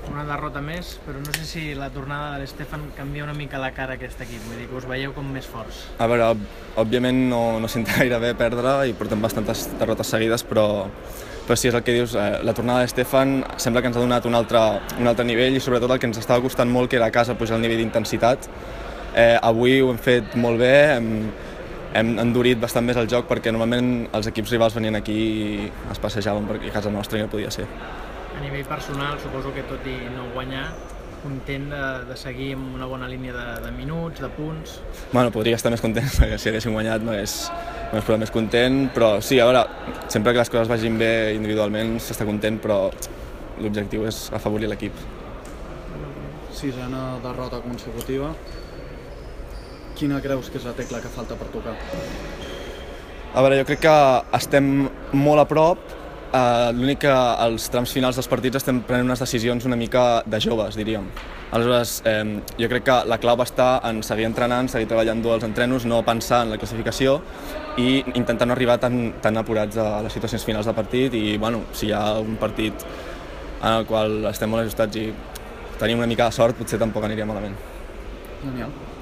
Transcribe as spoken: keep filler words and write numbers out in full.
una derrota més, però no sé si la tornada de l'Stefan canvia una mica la cara a aquest equip, vull dir que us veieu com més forts. A veure, òbviament no, no senta gaire bé perdre i portem bastantes derrotes seguides, però, però sí, és el que dius, eh, la tornada de l'Stefan sembla que ens ha donat un altre, un altre nivell i sobretot el que ens estava costant molt, que era a casa pujar el nivell d'intensitat. Eh, avui ho hem fet molt bé, hem, hem endurit bastant més el joc perquè normalment els equips rivals venien aquí i es passejaven perquè a casa nostra no podia ser. A nivell personal, suposo que tot i no guanyar, content de, de seguir amb una bona línia de, de minuts, de punts... Bueno, podria estar més content perquè si haguéssim guanyat no és, no és prou més content, però sí, a veure, sempre que les coses vagin bé individualment s'està content, però l'objectiu és afavorir l'equip. Sisena derrota consecutiva. Quina creus que és la tecla que falta per tocar? A veure, jo crec que estem molt a prop. Uh, l'únic que als trams finals dels partits estem prenent unes decisions una mica de joves, diríem. Aleshores, eh, jo crec que la clau està en seguir entrenant, seguir treballant dur els entrenos, no pensar en la classificació i intentar no arribar tan, tan apurats a les situacions finals del partit i, bueno, si hi ha un partit en el qual estem molt ajustats i tenim una mica de sort, potser tampoc aniria malament. Genial.